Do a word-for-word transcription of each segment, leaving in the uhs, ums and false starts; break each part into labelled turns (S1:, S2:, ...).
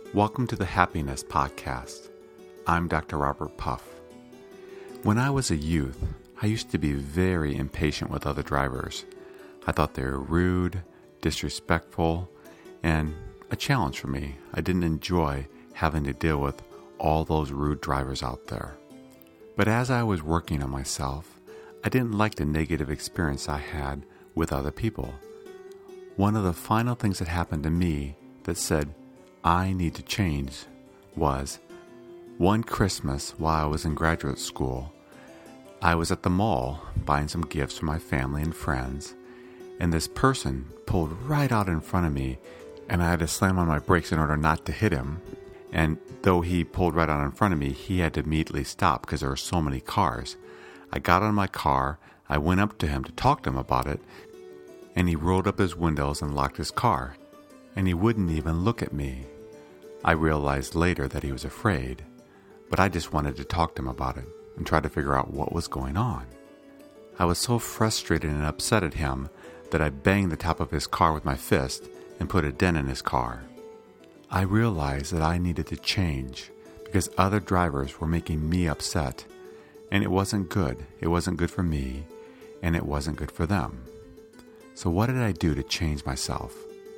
S1: Welcome to the Happiness Podcast. I'm Doctor Robert Puff. When I was a youth, I used to be very impatient with other drivers. I thought they were rude, disrespectful, and a challenge for me. I didn't enjoy having to deal with all those rude drivers out there. But as I was working on myself, I didn't like the negative experience I had with other people. One of the final things that happened to me that said I need to change was one Christmas while I was in graduate school. I was at the mall buying some gifts for my family and friends, and this person pulled right out in front of me, and I had to slam on my brakes in order not to hit him. And though he pulled right out in front of me, he had to immediately stop because there were so many cars. I got out of my car, I went up to him to talk to him about it, and he rolled up his windows and locked his car, and he wouldn't even look at me. I realized later that he was afraid, but I just wanted to talk to him about it and try to figure out what was going on. I was so frustrated and upset at him that I banged the top of his car with my fist and put a dent in his car. I realized that I needed to change because other drivers were making me upset, and it wasn't good. It wasn't good for me, and it wasn't good for them. So what did I do to change myself?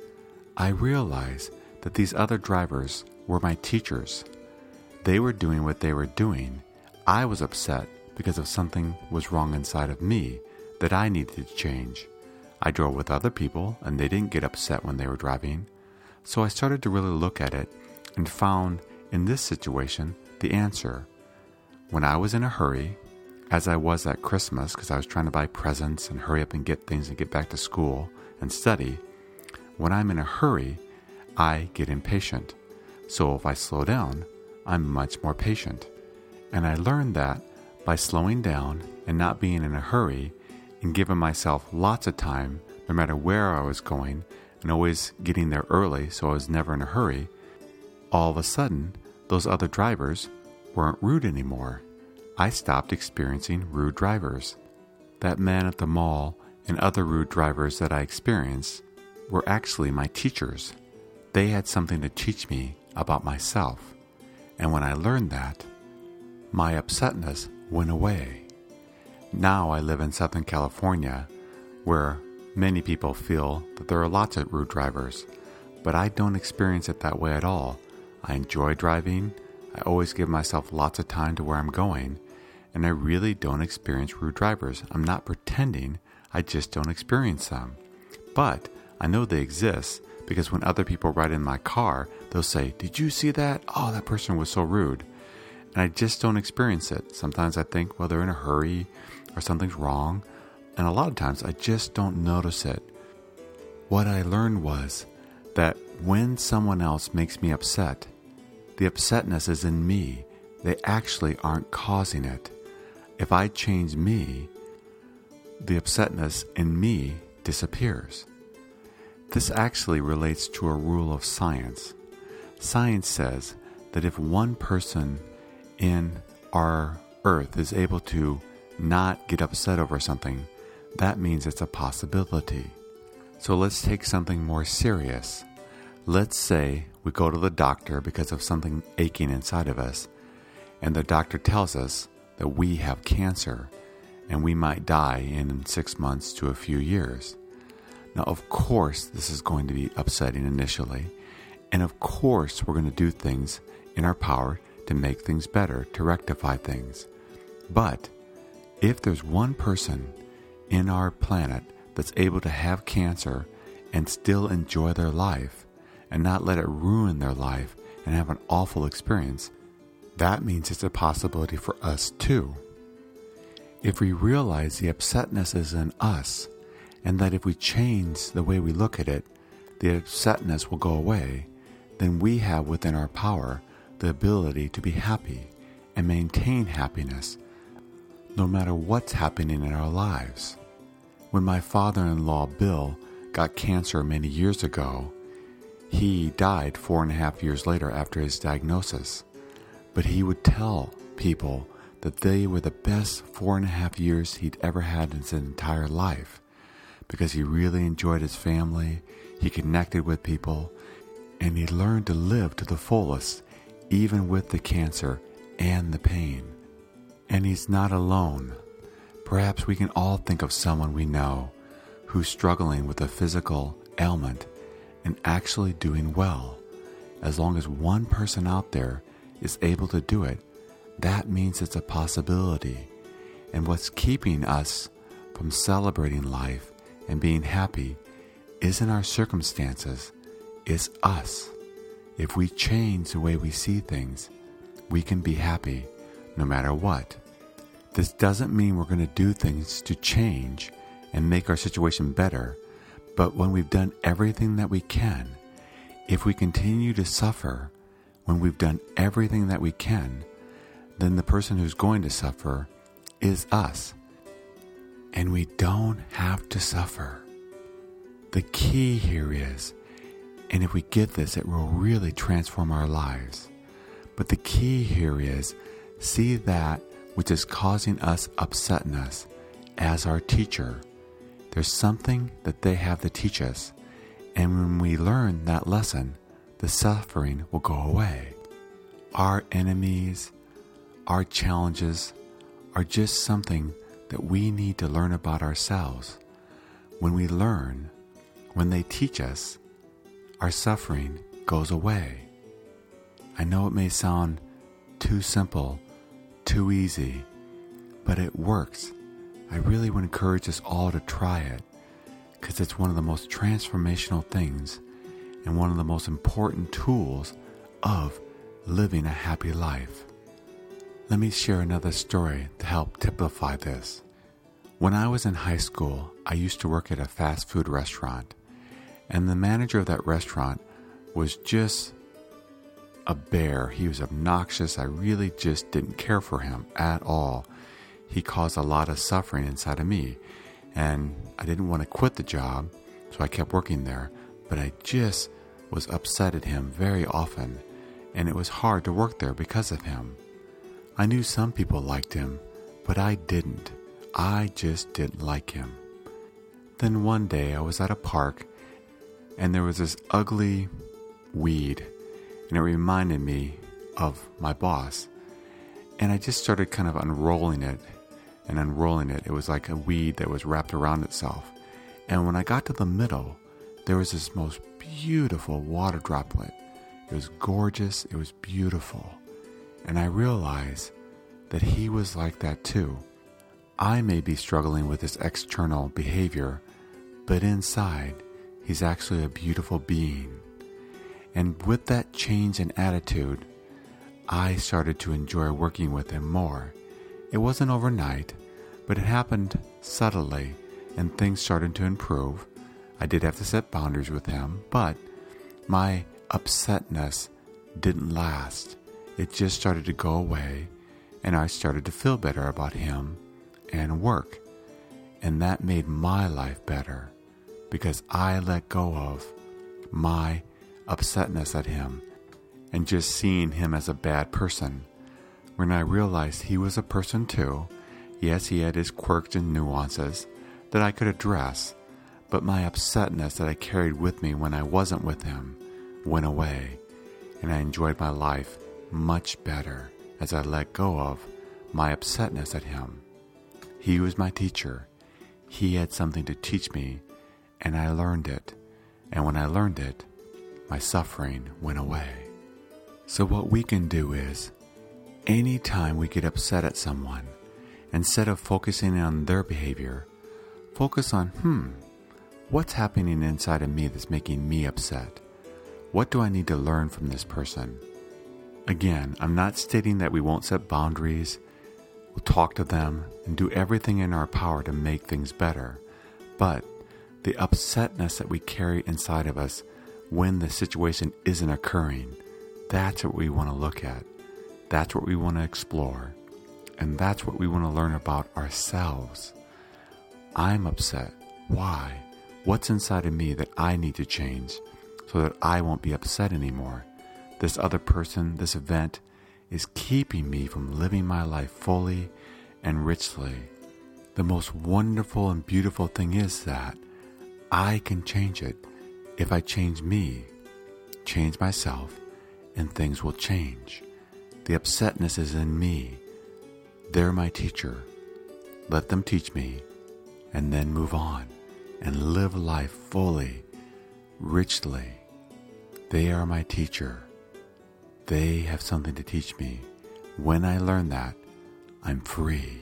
S1: I realized that these other drivers were my teachers. They were doing what they were doing. I was upset because of something was wrong inside of me that I needed to change. I drove with other people, and they didn't get upset when they were driving. So I started to really look at it and found in this situation the answer. When I was in a hurry, as I was at Christmas because I was trying to buy presents and hurry up and get things and get back to school and study, when I'm in a hurry, I get impatient. So if I slow down, I'm much more patient. And I learned that by slowing down and not being in a hurry and giving myself lots of time, no matter where I was going, and always getting there early so I was never in a hurry, all of a sudden, those other drivers weren't rude anymore. I stopped experiencing rude drivers. That man at the mall and other rude drivers that I experienced were actually my teachers. They had something to teach me about myself. And when I learned that, my upsetness went away. Now I live in Southern California, where many people feel that there are lots of rude drivers, but I don't experience it that way at all. I enjoy driving. I always give myself lots of time to where I'm going, and I really don't experience rude drivers. I'm not pretending, I just don't experience them. But I know they exist because when other people ride in my car, they'll say, "Did you see that? Oh, that person was so rude." And I just don't experience it. Sometimes I think, well, they're in a hurry or something's wrong, and a lot of times I just don't notice it. What I learned was that when someone else makes me upset, the upsetness is in me. They actually aren't causing it. If I change me, the upsetness in me disappears. This actually relates to a rule of science. Science says that if one person in our earth is able to not get upset over something, that means it's a possibility. So let's take something more serious. Let's say we go to the doctor because of something aching inside of us, and the doctor tells us that we have cancer, and we might die in six months to a few years. Now, of course, this is going to be upsetting initially, and of course, we're going to do things in our power to make things better, to rectify things. But if there's one person in our planet that's able to have cancer and still enjoy their life and not let it ruin their life and have an awful experience, that means it's a possibility for us too. If we realize the upsetness is in us, and that if we change the way we look at it, the upsetness will go away, then we have within our power the ability to be happy and maintain happiness no matter what's happening in our lives. When my father-in-law Bill got cancer many years ago, he died four and a half years later after his diagnosis. But he would tell people that they were the best four and a half years he'd ever had in his entire life because he really enjoyed his family, he connected with people, and he learned to live to the fullest, even with the cancer and the pain. And he's not alone. Perhaps we can all think of someone we know who's struggling with a physical ailment and actually doing well. As long as one person out there is able to do it, that means it's a possibility. And what's keeping us from celebrating life and being happy isn't our circumstances, it's us. If we change the way we see things, we can be happy no matter what. This doesn't mean we're going to do things to change and make our situation better, but when we've done everything that we can, if we continue to suffer when we've done everything that we can, then the person who's going to suffer is us. And we don't have to suffer. The key here is, and if we get this, it will really transform our lives. But the key here is, see that which is causing us upsetness as our teacher. There's something that they have to teach us. And when we learn that lesson, the suffering will go away. Our enemies, our challenges are just something that we need to learn about ourselves. When we learn, when they teach us, our suffering goes away. I know it may sound too simple, too easy, but it works. I really would encourage us all to try it, because it's one of the most transformational things and one of the most important tools of living a happy life. Let me share another story to help typify this. When I was in high school, I used to work at a fast food restaurant, and the manager of that restaurant was just a bear. He was obnoxious. I really just didn't care for him at all. He caused a lot of suffering inside of me, and I didn't want to quit the job, so I kept working there, but I just was upset at him very often, and it was hard to work there because of him. I knew some people liked him, but I didn't. I just didn't like him. Then one day I was at a park, and there was this ugly weed, and it reminded me of my boss. And I just started kind of unrolling it and unrolling it. It was like a weed that was wrapped around itself. And when I got to the middle, there was this most beautiful water droplet. It was gorgeous. It was beautiful. And I realized that he was like that too. I may be struggling with this external behavior, but inside, he's actually a beautiful being. And with that change in attitude, I started to enjoy working with him more. It wasn't overnight, but it happened subtly, and things started to improve. I did have to set boundaries with him, but my upsetness didn't last. It just started to go away, and I started to feel better about him and work. And that made my life better, because I let go of my upsetness at him and just seeing him as a bad person, when I realized he was a person too. Yes, he had his quirks and nuances that I could address, but my upsetness that I carried with me when I wasn't with him went away, and I enjoyed my life much better as I let go of my upsetness at him. He was my teacher. He had something to teach me, and I learned it. And when I learned it, my suffering went away. So what we can do is, anytime we get upset at someone, instead of focusing on their behavior, focus on, hmm, what's happening inside of me that's making me upset? What do I need to learn from this person? Again, I'm not stating that we won't set boundaries. We'll talk to them and do everything in our power to make things better. But the upsetness that we carry inside of us when the situation isn't occurring, that's what we want to look at. That's what we want to explore. And that's what we want to learn about ourselves. I'm upset. Why? What's inside of me that I need to change so that I won't be upset anymore? This other person, this event, is keeping me from living my life fully and richly. The most wonderful and beautiful thing is that I can change it if I change me. change myself, and things will change. The upsetness is in me. They're my teacher. Let them teach me, and then move on and live life fully, richly. They are my teacher. They have something to teach me. When I learn that, I'm free.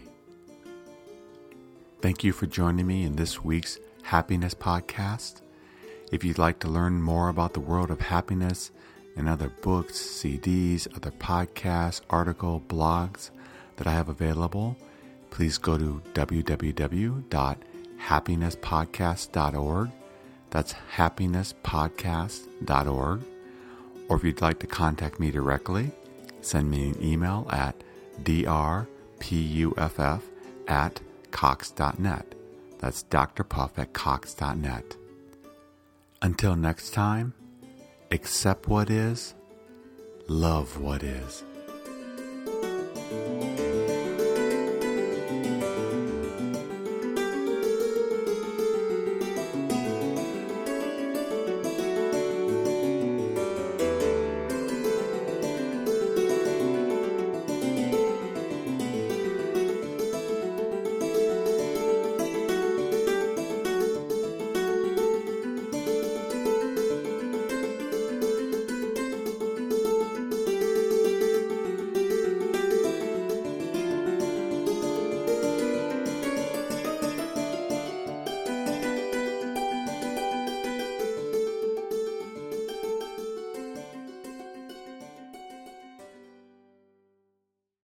S1: Thank you for joining me in this week's Happiness Podcast. If you'd like to learn more about the world of happiness and other books, C Ds, other podcasts, articles, blogs that I have available, please go to w w w dot happiness podcast dot org. That's happiness podcast dot org. Or if you'd like to contact me directly, send me an email at drpuff at cox dot net. That's drpuff at cox dot net. Until next time, accept what is, love what is.